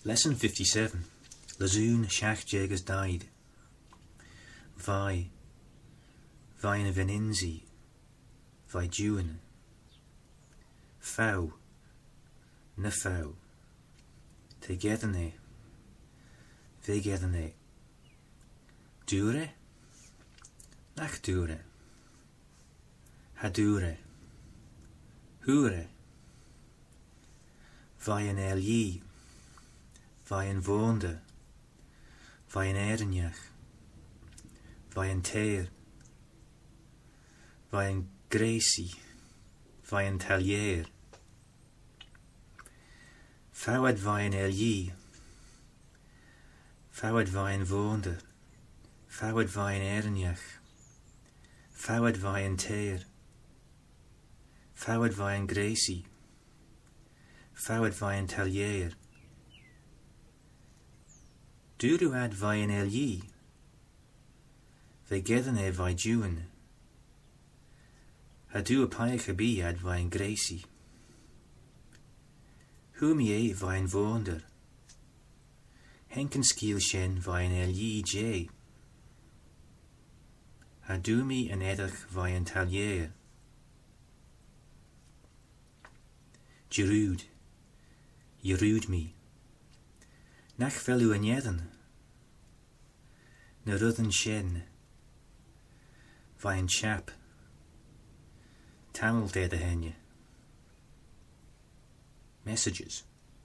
Lesson 57. Lazoon Shach Jagas died. Vai in Veninzi, vai Juan. Fau, na fau. Tegedane, vegedane. Dure, nach dure. Hadure, hure. Vai in Elji, vai in Woonde, vai in Ernjach, vai in Teer, vai in Gracie, vai in Talier. Fauad vai in Elji, fauad vai in Woonde, fauad vai in Ernjach, fauad vai in Teer, fauad vai in Gracie, fauad vai in Talier. Duruad vai in Elji, vegedane vai Juan. Hadu a paich ad vai in Gracie. Humie vai in Woonder. Henken skiel shen vai in Elji J. Hadumi en edach vai in Talier. Jerud, Jerud me. Nach velu en jeden. Na rudden shen. Vai in chap. Tamil de de henje. Messages.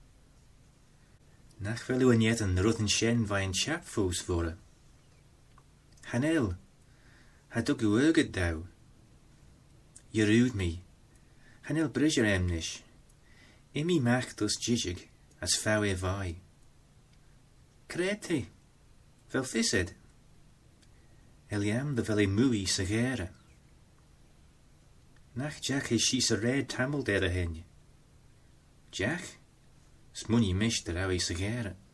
Nach velu en jeden rudden shen vai in chap foos vore. Hanel. Haduk uurget dau. Jerud me. Hanel bridger emnish. Imi macht dus jijig as fau e vai. Krete, vel vised. Eliam de vele mui sagere. Nach Jack is she red tamil de henje. Jack, smunny mish de rawi sagere.